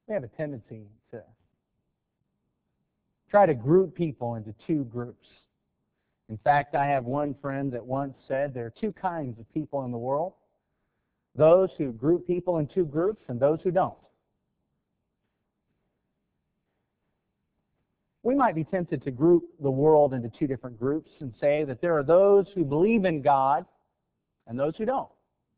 We have a tendency to try to group people into two groups. In fact, I have one friend that once said there are two kinds of people in the world: those who group people in two groups and those who don't. We might be tempted to group the world into two different groups and say that there are those who believe in God and those who don't.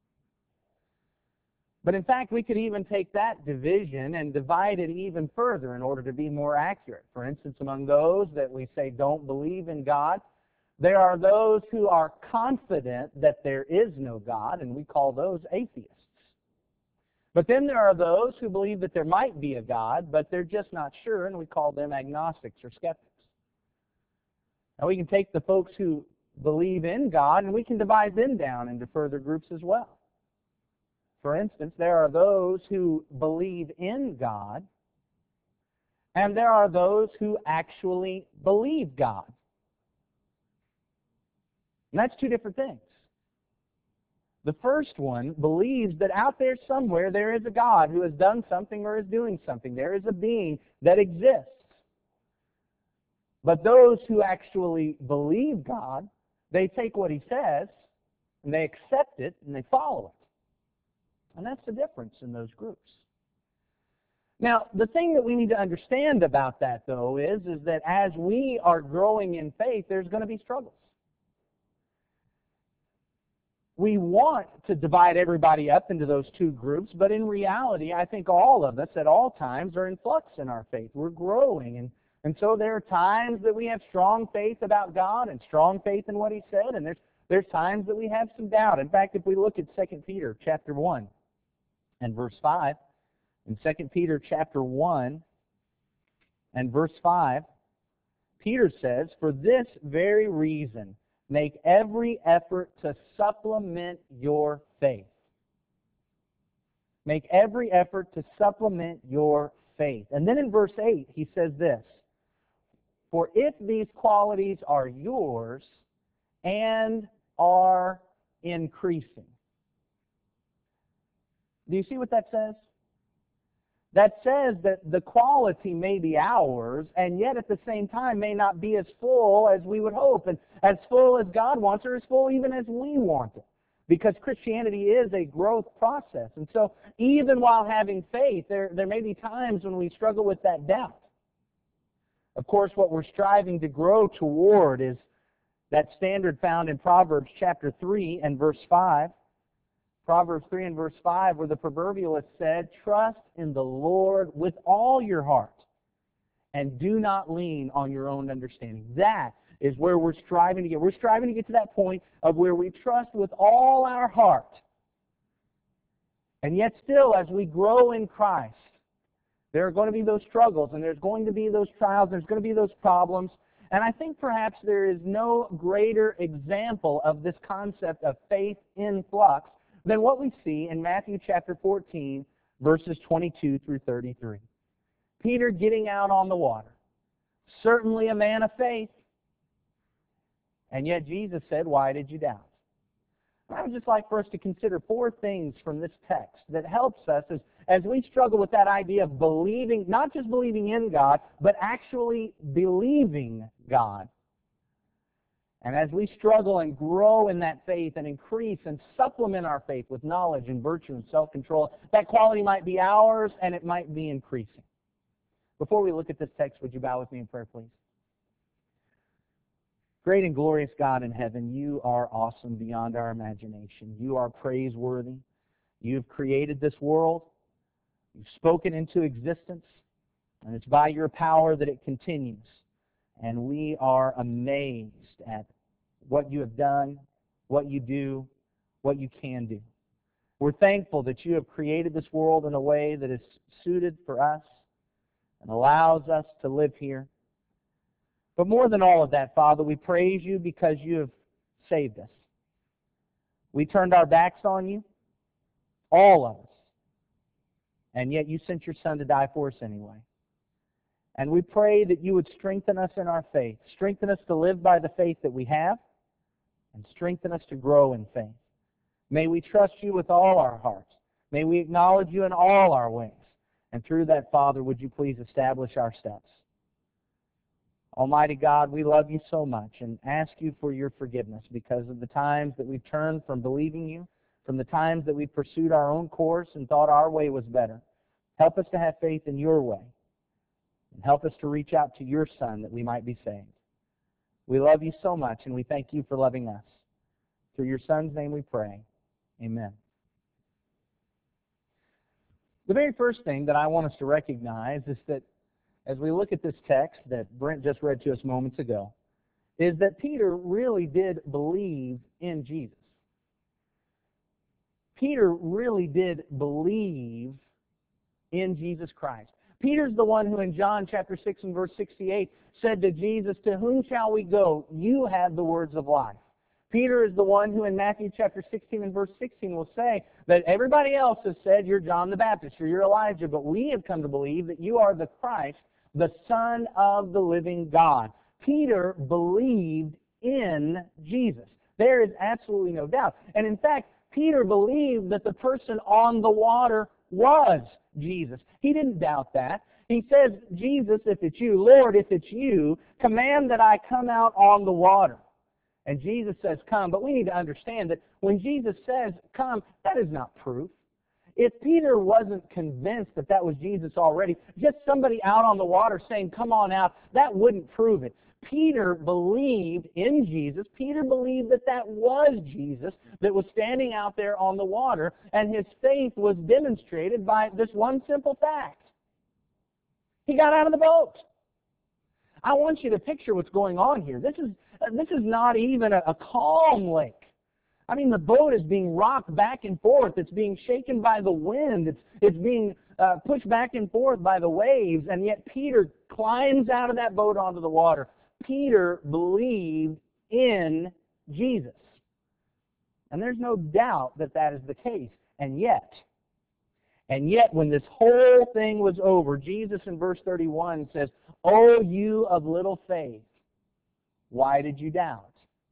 But in fact, we could even take that division and divide it even further in order to be more accurate. For instance, among those that we say don't believe in God, there are those who are confident that there is no God, and we call those atheists. But then there are those who believe that there might be a God, but they're just not sure, and we call them agnostics or skeptics. Now we can take the folks who believe in God, and we can divide them down into further groups as well. For instance, there are those who believe in God, and there are those who actually believe God. And that's two different things. The first one believes that out there somewhere there is a God who has done something or is doing something. There is a being that exists. But those who actually believe God, they take what He says, and they accept it, and they follow it. And that's the difference in those groups. Now, the thing that we need to understand about that, though, is that as we are growing in faith, there's going to be struggles. We want to divide everybody up into those two groups, but in reality, I think all of us at all times are in flux in our faith. We're growing, and so there are times that we have strong faith about God and strong faith in what He said, and there's times that we have some doubt. In fact, if we look at 2 Peter chapter 1 and verse 5, in 2 Peter chapter 1 and verse 5, Peter says, "For this very reason, make every effort to supplement your faith." Make every effort to supplement your faith. And then in verse 8, he says this, "For if these qualities are yours and are increasing." Do you see what that says? That says that the quality may be ours, and yet at the same time may not be as full as we would hope, and as full as God wants, or as full even as we want it. Because Christianity is a growth process. And so even while having faith, there may be times when we struggle with that doubt. Of course, what we're striving to grow toward is that standard found in Proverbs chapter 3 and verse 5. Proverbs 3 and verse 5, where the proverbialist said, "Trust in the Lord with all your heart, and do not lean on your own understanding." That is where we're striving to get. We're striving to get to that point of where we trust with all our heart. And yet still, as we grow in Christ, there are going to be those struggles, and there's going to be those trials, there's going to be those problems. And I think perhaps there is no greater example of this concept of faith in flux than what we see in Matthew chapter 14, verses 22 through 33. Peter getting out on the water. Certainly a man of faith. And yet Jesus said, "Why did you doubt?" I would just like for us to consider four things from this text that helps us as we struggle with that idea of believing, not just believing in God, but actually believing God. And as we struggle and grow in that faith and increase and supplement our faith with knowledge and virtue and self-control, that quality might be ours and it might be increasing. Before we look at this text, would you bow with me in prayer, please? Great and glorious God in heaven, you are awesome beyond our imagination. You are praiseworthy. You've created this world. You've spoken into existence. And it's by your power that it continues. And we are amazed at what you have done, what you do, what you can do. We're thankful that you have created this world in a way that is suited for us and allows us to live here. But more than all of that, Father, we praise you because you have saved us. We turned our backs on you, all of us, and yet you sent your Son to die for us anyway. And we pray that you would strengthen us in our faith, strengthen us to live by the faith that we have, and strengthen us to grow in faith. May we trust you with all our hearts. May we acknowledge you in all our ways. And through that, Father, would you please establish our steps? Almighty God, we love you so much and ask you for your forgiveness because of the times that we've turned from believing you, from the times that we've pursued our own course and thought our way was better. Help us to have faith in your way, and help us to reach out to your Son that we might be saved. We love you so much, and we thank you for loving us. Through your Son's name we pray. Amen. The very first thing that I want us to recognize is that as we look at this text that Brent just read to us moments ago, is that Peter really did believe in Jesus. Peter really did believe in Jesus Christ. Peter's the one who in John chapter 6 and verse 68 said to Jesus, "To whom shall we go? You have the words of life." Peter is the one who in Matthew chapter 16 and verse 16 will say that everybody else has said you're John the Baptist or you're Elijah, but we have come to believe that you are the Christ, the Son of the living God. Peter believed in Jesus. There is absolutely no doubt. And in fact, Peter believed that the person on the water was Jesus. He didn't doubt that. He says, "Jesus, if it's you, Lord, if it's you, command that I come out on the water." And Jesus says, "Come." But we need to understand that when Jesus says, "Come," that is not proof. If Peter wasn't convinced that that was Jesus already, just somebody out on the water saying, "Come on out," that wouldn't prove it. Peter believed in Jesus. Peter believed that that was Jesus that was standing out there on the water, and his faith was demonstrated by this one simple fact. He got out of the boat. I want you to picture what's going on here. This is not even a calm lake. I mean, the boat is being rocked back and forth. It's being shaken by the wind. It's being pushed back and forth by the waves, and yet Peter climbs out of that boat onto the water. Peter believed in Jesus. And there's no doubt that that is the case. And yet, when this whole thing was over, Jesus in verse 31 says, "O you of little faith, why did you doubt?"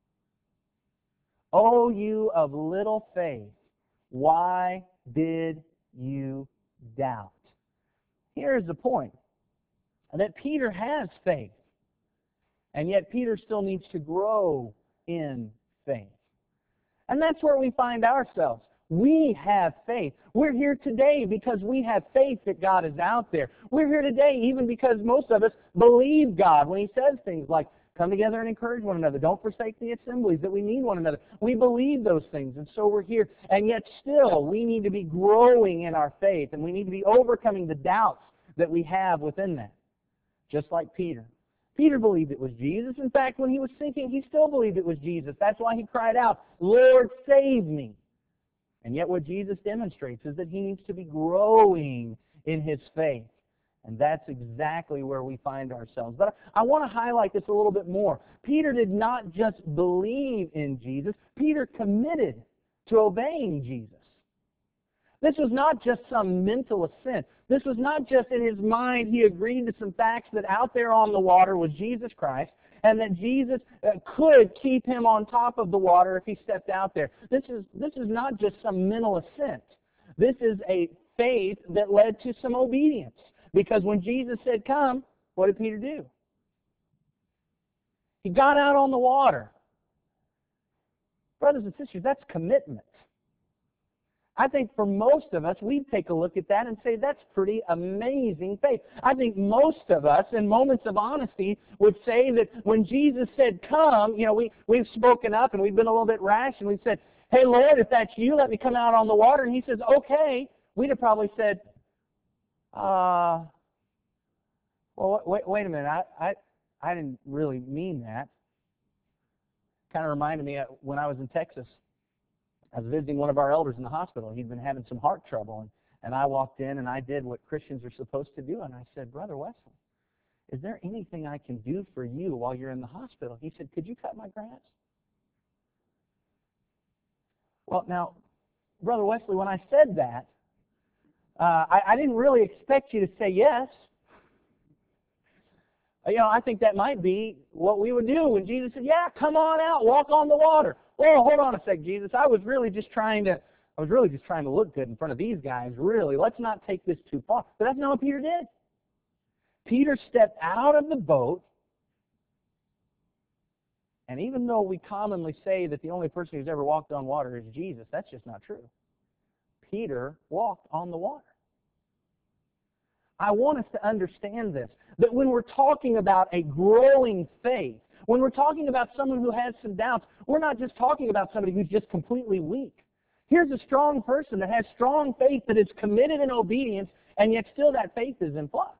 O you of little faith, why did you doubt? Here's the point, that Peter has faith, and yet Peter still needs to grow in faith. And that's where we find ourselves. We have faith. We're here today because we have faith that God is out there. We're here today even because most of us believe God when He says things like, "Come together and encourage one another. Don't forsake the assemblies," that we need one another. We believe those things, and so we're here. And yet still, we need to be growing in our faith, and we need to be overcoming the doubts that we have within that, just like Peter. Peter believed it was Jesus. In fact, when he was sinking, he still believed it was Jesus. That's why he cried out, "Lord, save me." And yet what Jesus demonstrates is that he needs to be growing in his faith. And that's exactly where we find ourselves. But I want to highlight this a little bit more. Peter did not just believe in Jesus. Peter committed to obeying Jesus. This was not just some mental assent. This was not just in his mind he agreed to some facts that out there on the water was Jesus Christ, and that Jesus could keep him on top of the water if he stepped out there. This is not just some mental assent. This is a faith that led to some obedience. Because when Jesus said, "Come," what did Peter do? He got out on the water. Brothers and sisters, that's commitment. I think for most of us, we'd take a look at that and say, that's pretty amazing faith. I think most of us, in moments of honesty, would say that when Jesus said, "Come," we've spoken up and we've been a little bit rash and we've said, "Hey, Lord, if that's you, let me come out on the water." And He says, "Okay." We'd have probably said, well, wait a minute, I didn't really mean that. Kind of reminded me when I was in Texas. I was visiting one of our elders in the hospital. He'd been having some heart trouble, and I walked in and I did what Christians are supposed to do, and I said, "Brother Wesley, is there anything I can do for you while you're in the hospital?" He said, "Could you cut my grass?" Well, now, Brother Wesley, when I said that, I didn't really expect you to say yes. I think that might be what we would do when Jesus said, "Yeah, come on out, walk on the water." "Oh, hold on a sec, Jesus. I was really just trying to I was really just trying to look good in front of these guys. Really, let's not take this too far. But that's not what Peter did. Peter stepped out of the boat, and even though we commonly say that the only person who's ever walked on water is Jesus, that's just not true. Peter walked on the water. I want us to understand this, that when we're talking about a growing faith, when we're talking about someone who has some doubts, we're not just talking about somebody who's just completely weak. Here's a strong person that has strong faith, that is committed in obedience, and yet still that faith is in flux.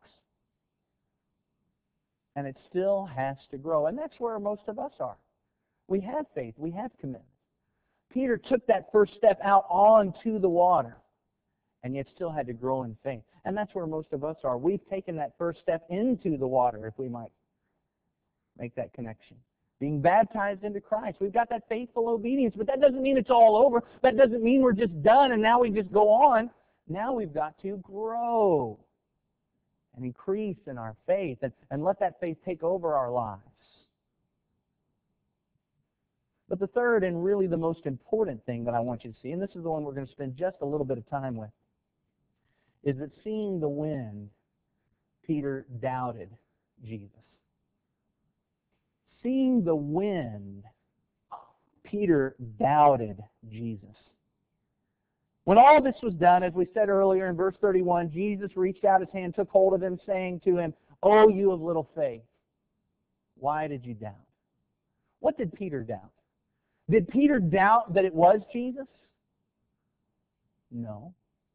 And it still has to grow. And that's where most of us are. We have faith. We have commitment. Peter took that first step out onto the water, and yet still had to grow in faith. And that's where most of us are. We've taken that first step into the water, if we might make that connection. Being baptized into Christ. We've got that faithful obedience, but that doesn't mean it's all over. That doesn't mean we're just done and now we just go on. Now we've got to grow and increase in our faith and let that faith take over our lives. But the third and really the most important thing that I want you to see, and this is the one we're going to spend just a little bit of time with, is that seeing the wind, Peter doubted Jesus. Seeing the wind, Peter doubted Jesus. When all this was done, as we said earlier in verse 31, Jesus reached out his hand, took hold of him, saying to him, "O you of little faith, why did you doubt?" What did Peter doubt? Did Peter doubt that it was Jesus? No.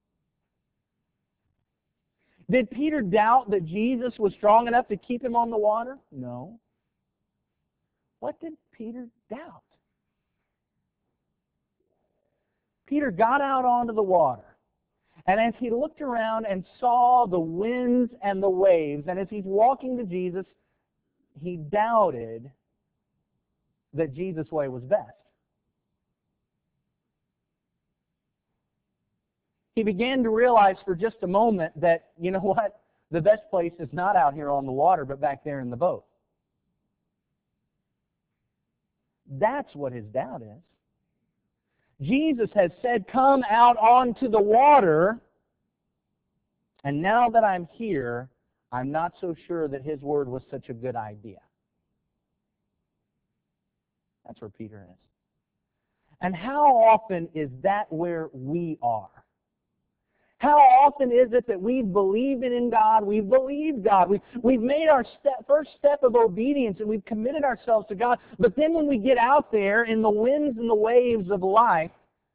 Did Peter doubt that Jesus was strong enough to keep him on the water? No. What did Peter doubt? Peter got out onto the water, and as he looked around and saw the winds and the waves, and as he's walking to Jesus, he doubted that Jesus' way was best. He began to realize for just a moment that, you know what, the best place is not out here on the water, but back there in the boat. That's what his doubt is. Jesus has said, "Come out onto the water," and now that I'm here, I'm not so sure that his word was such a good idea. That's where Peter is. And how often is that where we are? How often is it that we've believed in God, we've believed God, we've made our first step of obedience and we've committed ourselves to God, but then when we get out there in the winds and the waves of life,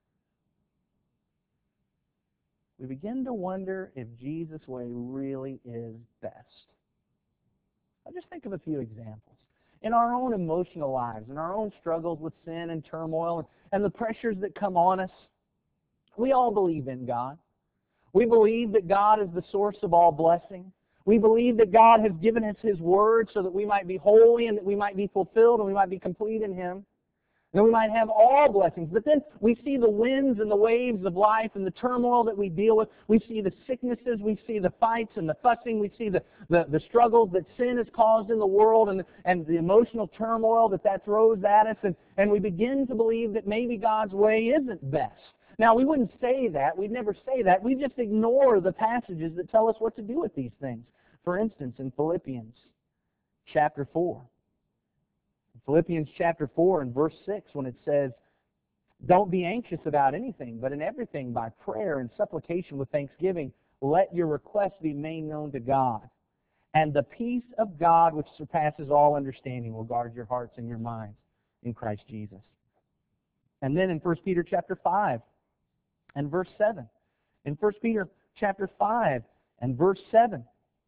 we begin to wonder if Jesus' way really is best. I'll just think of a few examples. In our own emotional lives, in our own struggles with sin and turmoil and the pressures that come on us, we all believe in God. We believe that God is the source of all blessing. We believe that God has given us His Word so that we might be holy and that we might be fulfilled and we might be complete in Him. And we might have all blessings. But then we see the winds and the waves of life and the turmoil that we deal with. We see the sicknesses. We see the fights and the fussing. We see the struggles that sin has caused in the world and the emotional turmoil that throws at us. And we begin to believe that maybe God's way isn't best. Now, we wouldn't say that. We'd never say that. We just ignore the passages that tell us what to do with these things. For instance, in Philippians chapter 4. Philippians chapter 4 and verse 6, when it says, "Don't be anxious about anything, but in everything by prayer and supplication with thanksgiving, let your requests be made known to God. And the peace of God, which surpasses all understanding, will guard your hearts and your minds in Christ Jesus." And then in 1 Peter chapter 5 and verse 7. In 1 Peter chapter 5 and verse 7,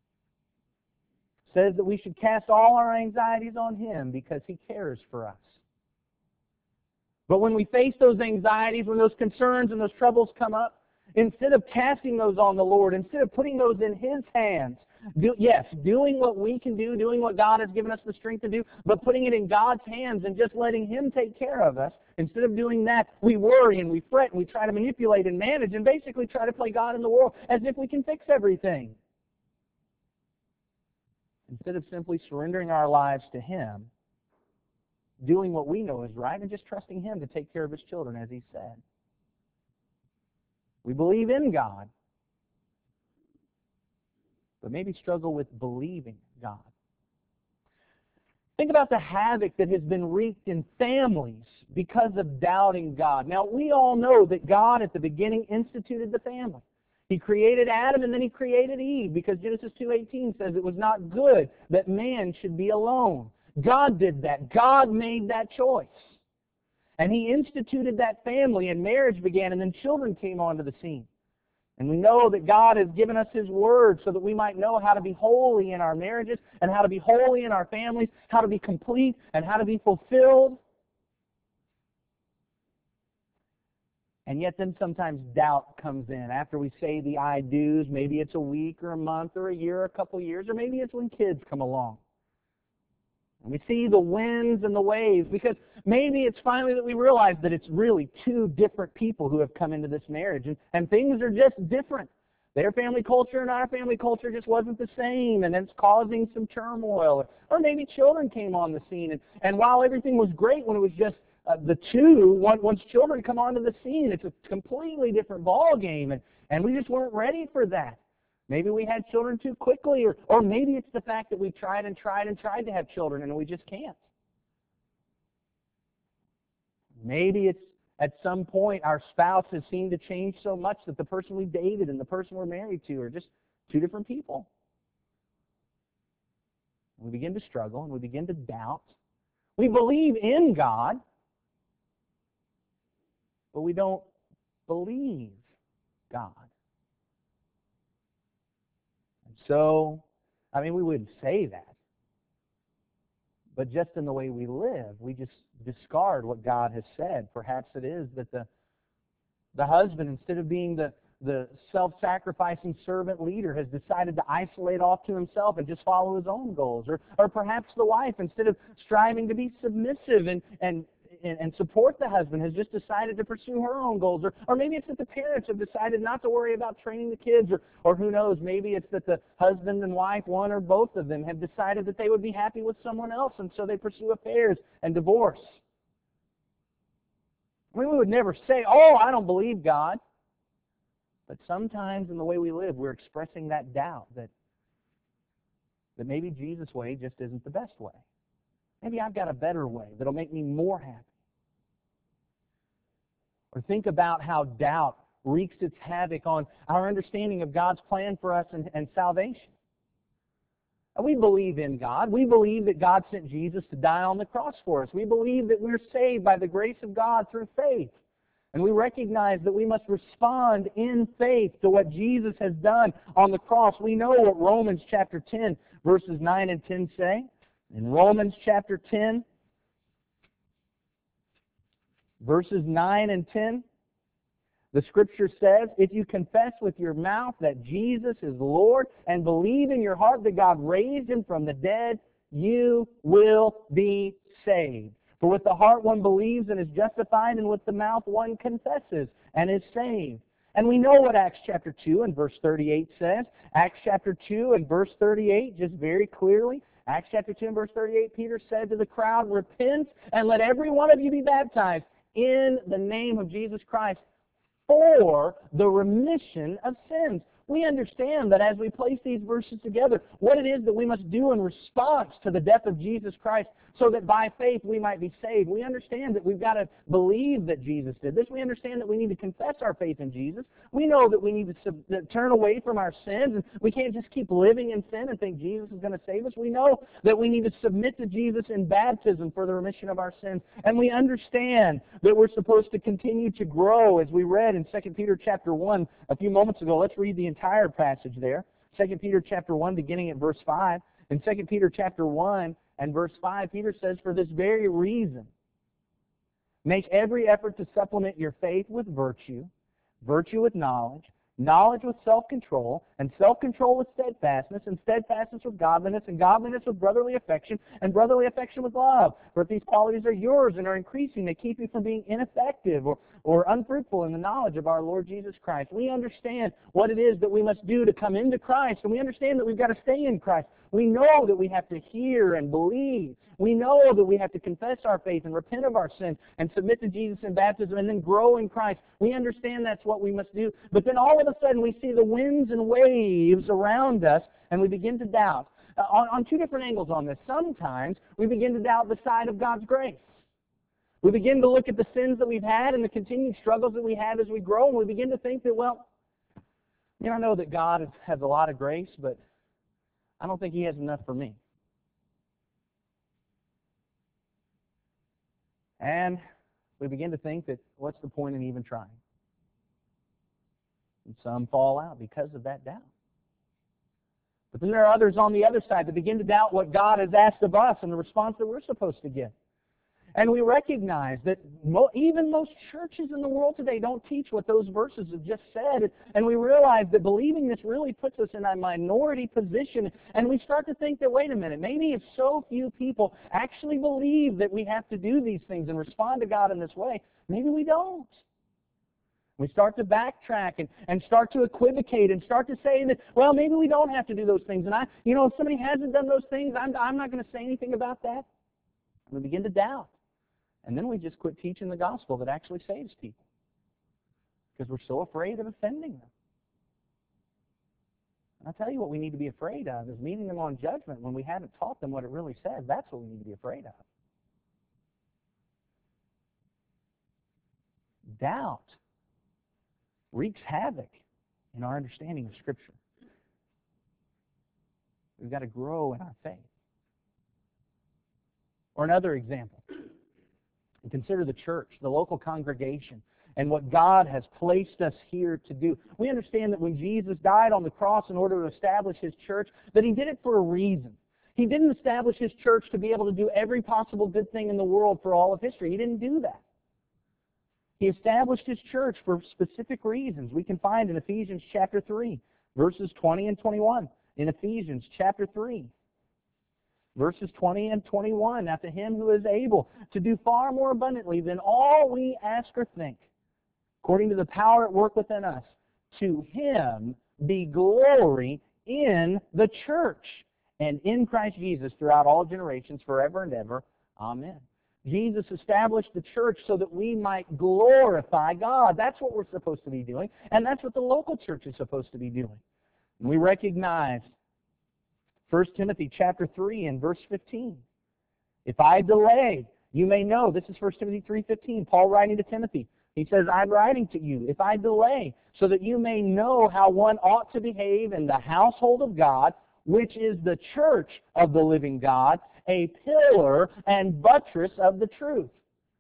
says that we should cast all our anxieties on Him because He cares for us. But when we face those anxieties, when those concerns and those troubles come up, instead of casting those on the Lord, instead of putting those in His hands, doing what we can do, doing what God has given us the strength to do, but putting it in God's hands and just letting Him take care of us, instead of doing that, we worry and we fret and we try to manipulate and manage and basically try to play God in the world as if we can fix everything. Instead of simply surrendering our lives to Him, doing what we know is right, and just trusting Him to take care of His children, as He said. We believe in God, but maybe struggle with believing God. Think about the havoc that has been wreaked in families because of doubting God. Now, we all know that God at the beginning instituted the family. He created Adam and then He created Eve because Genesis 2:18 says it was not good that man should be alone. God did that. God made that choice. And He instituted that family and marriage began and then children came onto the scene. And we know that God has given us His Word so that we might know how to be holy in our marriages and how to be holy in our families, how to be complete and how to be fulfilled. And yet then sometimes doubt comes in after we say the I do's. Maybe it's a week or a month or a year or a couple of years, or maybe it's when kids come along. And we see the winds and the waves because maybe it's finally that we realize that it's really two different people who have come into this marriage and things are just different. Their family culture and our family culture just wasn't the same, and it's causing some turmoil. Or maybe children came on the scene, and while everything was great when it was just the two, once children come onto the scene, it's a completely different ball game, and we just weren't ready for that. Maybe we had children too quickly, or maybe it's the fact that we tried to have children and we just can't. Maybe it's at some point our spouse has seemed to change so much that the person we dated and the person we're married to are just two different people. We begin to struggle and we begin to doubt. We believe in God, but we don't believe God. And so, we wouldn't say that. But just in the way we live, we just discard what God has said. Perhaps it is that the husband, instead of being the self-sacrificing servant leader, has decided to isolate off to himself and just follow his own goals. Or perhaps the wife, instead of striving to be submissive and support the husband, has just decided to pursue her own goals. Or maybe it's that the parents have decided not to worry about training the kids. Or who knows, maybe it's that the husband and wife, one or both of them, have decided that they would be happy with someone else, and so they pursue affairs and divorce. We would never say, oh, I don't believe God. But sometimes in the way we live, we're expressing that doubt that maybe Jesus' way just isn't the best way. Maybe I've got a better way that'll make me more happy. Or think about how doubt wreaks its havoc on our understanding of God's plan for us and salvation. We believe in God. We believe that God sent Jesus to die on the cross for us. We believe that we're saved by the grace of God through faith. And we recognize that we must respond in faith to what Jesus has done on the cross. We know what Romans chapter 10, verses 9 and 10 say. In Romans chapter 10, verses 9 and 10, the Scripture says, if you confess with your mouth that Jesus is Lord and believe in your heart that God raised Him from the dead, you will be saved. For with the heart one believes and is justified, and with the mouth one confesses and is saved. And we know what Acts chapter 2 and verse 38 says. Acts chapter 2 and verse 38, just very clearly, Acts chapter 2 and verse 38, Peter said to the crowd, repent and let every one of you be baptized in the name of Jesus Christ for the remission of sins. We understand that as we place these verses together, what it is that we must do in response to the death of Jesus Christ so that by faith we might be saved. We understand that we've got to believe that Jesus did this. We understand that we need to confess our faith in Jesus. We know that we need to turn away from our sins, and we can't just keep living in sin and think Jesus is going to save us. We know that we need to submit to Jesus in baptism for the remission of our sins. And we understand that we're supposed to continue to grow, as we read in 2 Peter chapter 1 a few moments ago. Let's read the entire passage there. 2 Peter chapter 1, beginning at verse 5. In 2 Peter chapter 1 and verse 5, Peter says, for this very reason, make every effort to supplement your faith with virtue, virtue with knowledge, knowledge with self-control, and self-control with steadfastness, and steadfastness with godliness, and godliness with brotherly affection, and brotherly affection with love. For if these qualities are yours and are increasing, they keep you from being ineffective or unfruitful in the knowledge of our Lord Jesus Christ. We understand what it is that we must do to come into Christ, and we understand that we've got to stay in Christ. We know that we have to hear and believe. We know that we have to confess our faith and repent of our sin and submit to Jesus in baptism and then grow in Christ. We understand that's what we must do. But then all of a sudden we see the winds and waves around us and we begin to doubt. On two different angles on this. Sometimes we begin to doubt the side of God's grace. We begin to look at the sins that we've had and the continued struggles that we have as we grow, and we begin to think that, well, I know that God has a lot of grace, but I don't think He has enough for me. And we begin to think that what's the point in even trying? And some fall out because of that doubt. But then there are others on the other side that begin to doubt what God has asked of us and the response that we're supposed to give. And we recognize that even most churches in the world today don't teach what those verses have just said. And we realize that believing this really puts us in a minority position. And we start to think that, wait a minute, maybe if so few people actually believe that we have to do these things and respond to God in this way, maybe we don't. We start to backtrack and start to equivocate and start to say that, well, maybe we don't have to do those things. And if somebody hasn't done those things, I'm not going to say anything about that. And we begin to doubt. And then we just quit teaching the gospel that actually saves people because we're so afraid of offending them. And I'll tell you what we need to be afraid of is meeting them on judgment when we haven't taught them what it really says. That's what we need to be afraid of. Doubt wreaks havoc in our understanding of Scripture. We've got to grow in our faith. Or another example. Consider the church, the local congregation, and what God has placed us here to do. We understand that when Jesus died on the cross in order to establish His church, that He did it for a reason. He didn't establish His church to be able to do every possible good thing in the world for all of history. He didn't do that. He established His church for specific reasons. We can find in Ephesians chapter 3, verses 20 and 21. In Ephesians chapter 3. Verses 20 and 21, now to Him who is able to do far more abundantly than all we ask or think, according to the power at work within us, to Him be glory in the church and in Christ Jesus throughout all generations, forever and ever. Amen. Jesus established the church so that we might glorify God. That's what we're supposed to be doing, and that's what the local church is supposed to be doing. And we recognize 1 Timothy chapter 3 and verse 15. If I delay, you may know. This is 1 Timothy 3:15. Paul writing to Timothy. He says, I'm writing to you, if I delay, so that you may know how one ought to behave in the household of God, which is the church of the living God, a pillar and buttress of the truth.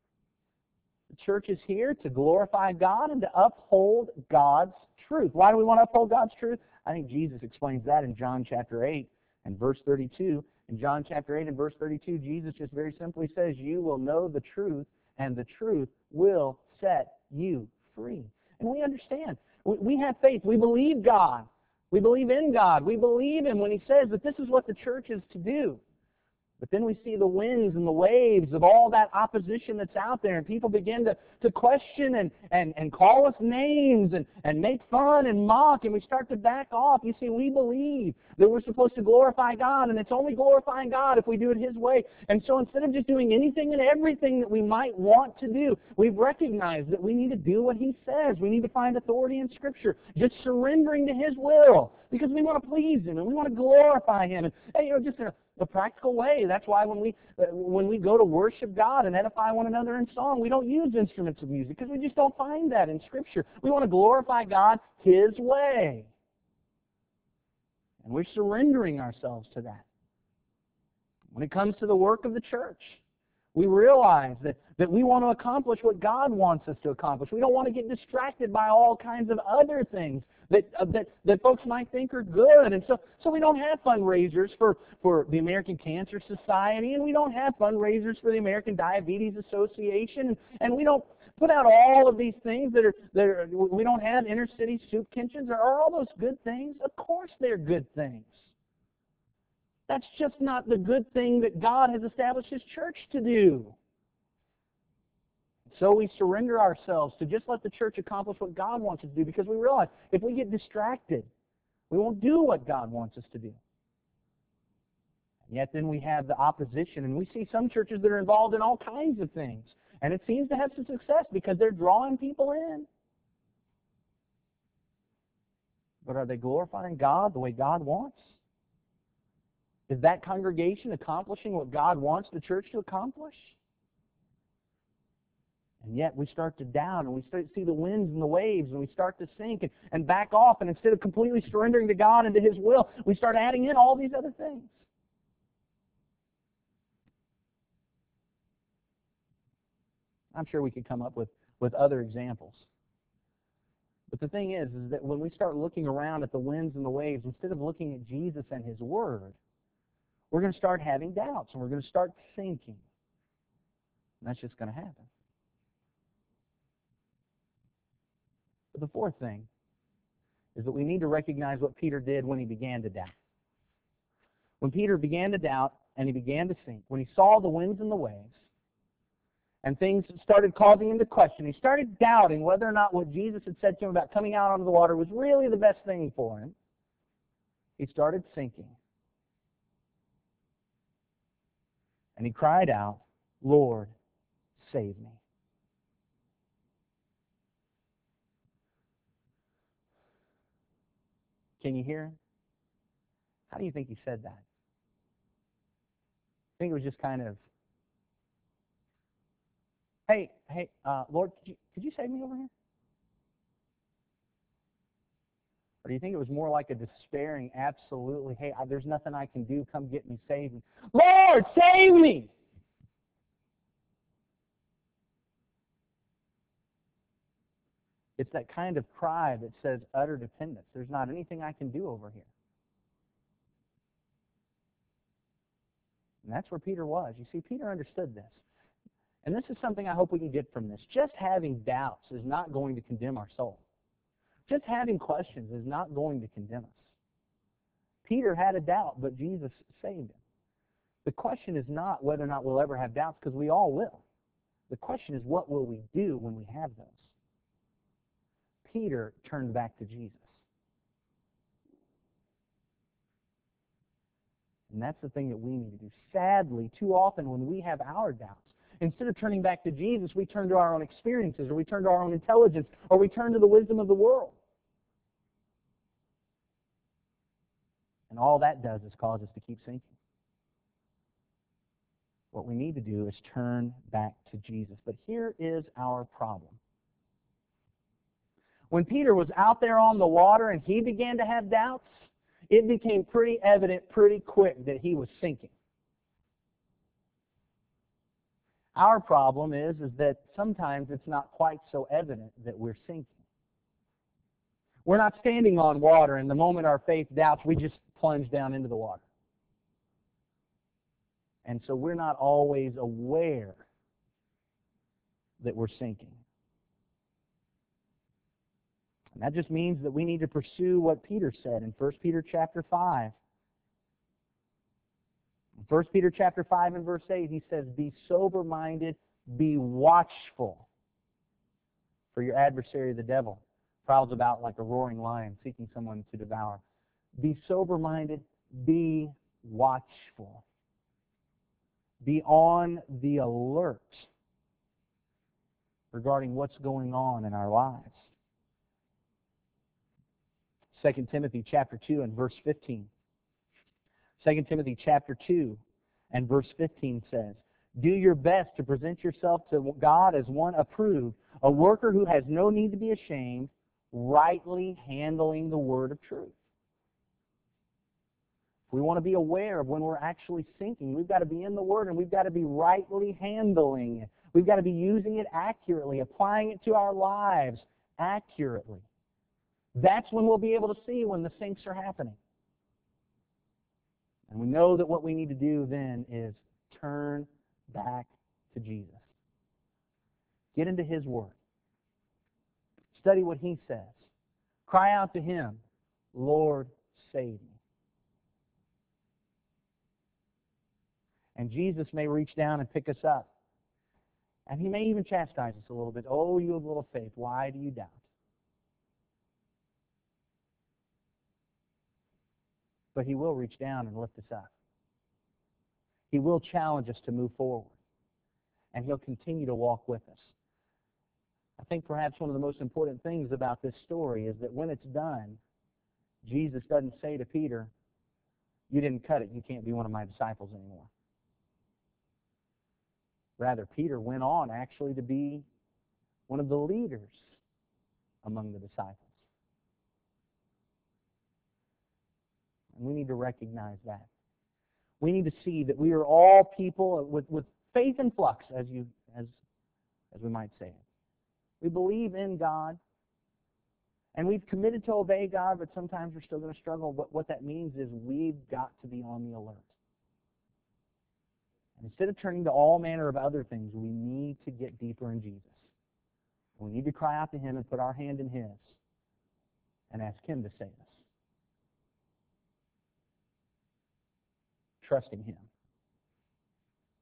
The church is here to glorify God and to uphold God's truth. Why do we want to uphold God's truth? I think Jesus explains that in John chapter 8. And verse 32, in John chapter 8 and verse 32, Jesus just very simply says, you will know the truth, and the truth will set you free. And we understand. We have faith. We believe God. We believe in God. We believe Him when He says that this is what the church is to do. But then we see the winds and the waves of all that opposition that's out there, and people begin to question and call us names and make fun and mock, and we start to back off. You see, we believe that we're supposed to glorify God, and it's only glorifying God if we do it His way. And so instead of just doing anything and everything that we might want to do, we've recognized that we need to do what He says. We need to find authority in Scripture, just surrendering to His will, because we want to please Him and we want to glorify Him. And just in a practical way. That's why when we go to worship God and edify one another in song, we don't use instruments of music because we just don't find that in Scripture. We want to glorify God His way. And we're surrendering ourselves to that. When it comes to the work of the church, we realize that we want to accomplish what God wants us to accomplish. We don't want to get distracted by all kinds of other things that folks might think are good. And so we don't have fundraisers for the American Cancer Society, and we don't have fundraisers for the American Diabetes Association, and we don't put out all of these things that are we don't have inner city soup kitchens. Are all those good things? Of course they're good things. That's just not the good thing that God has established His church to do. So we surrender ourselves to just let the church accomplish what God wants us to do, because we realize if we get distracted, we won't do what God wants us to do. And yet then we have the opposition, and we see some churches that are involved in all kinds of things. And it seems to have some success because they're drawing people in. But are they glorifying God the way God wants? Is that congregation accomplishing what God wants the church to accomplish? And yet we start to doubt, and we start to see the winds and the waves, and we start to sink and back off, and instead of completely surrendering to God and to His will, we start adding in all these other things. I'm sure we could come up with other examples. But the thing is that when we start looking around at the winds and the waves, instead of looking at Jesus and His Word, we're going to start having doubts, and we're going to start sinking. And that's just going to happen. But the fourth thing is that we need to recognize what Peter did when he began to doubt. When Peter began to doubt and he began to sink, when he saw the winds and the waves, and things started causing him to question, he started doubting whether or not what Jesus had said to him about coming out onto the water was really the best thing for him, he started sinking. And he cried out, "Lord, save me." Can you hear him? How do you think he said that? I think it was just kind of, hey, Lord, could you save me over here? Or do you think it was more like a despairing, absolutely, hey, there's nothing I can do, come get me, save me. Lord, save me! It's that kind of cry that says utter dependence. There's not anything I can do over here. And that's where Peter was. You see, Peter understood this. And this is something I hope we can get from this. Just having doubts is not going to condemn our soul. Just having questions is not going to condemn us. Peter had a doubt, but Jesus saved him. The question is not whether or not we'll ever have doubts, because we all will. The question is, what will we do when we have those? Peter turned back to Jesus. And that's the thing that we need to do. Sadly, too often when we have our doubts, instead of turning back to Jesus, we turn to our own experiences, or we turn to our own intelligence, or we turn to the wisdom of the world. And all that does is cause us to keep sinking. What we need to do is turn back to Jesus. But here is our problem. When Peter was out there on the water and he began to have doubts, it became pretty evident pretty quick that he was sinking. Our problem is that sometimes it's not quite so evident that we're sinking. We're not standing on water, and the moment our faith doubts, we just plunge down into the water. And so we're not always aware that we're sinking. And that just means that we need to pursue what Peter said in 1 Peter chapter 5. In 1 Peter chapter 5 and verse 8, he says, "Be sober-minded, be watchful, for your adversary the devil prowls about like a roaring lion, seeking someone to devour." Be sober-minded, be watchful. Be on the alert regarding what's going on in our lives. 2 Timothy chapter 2 and verse 15. 2 Timothy chapter 2 and verse 15 says, "Do your best to present yourself to God as one approved, a worker who has no need to be ashamed, rightly handling the word of truth." If we want to be aware of when we're actually sinking, we've got to be in the Word, and we've got to be rightly handling it. We've got to be using it accurately, applying it to our lives accurately. That's when we'll be able to see when the sinks are happening. And we know that what we need to do then is turn back to Jesus. Get into His Word. Study what He says. Cry out to Him, "Lord, save me." And Jesus may reach down and pick us up. And he may even chastise us a little bit. Oh, you of little faith, why do you doubt? But he will reach down and lift us up. He will challenge us to move forward. And he'll continue to walk with us. I think perhaps one of the most important things about this story is that when it's done, Jesus doesn't say to Peter, you didn't cut it, you can't be one of my disciples anymore. Rather, Peter went on actually to be one of the leaders among the disciples. And we need to recognize that. We need to see that we are all people with faith in flux, as we might say it. We believe in God, and we've committed to obey God, but sometimes we're still going to struggle. But what that means is we've got to be on the alert. And instead of turning to all manner of other things, we need to get deeper in Jesus. We need to cry out to Him and put our hand in His and ask Him to save us. Trusting Him.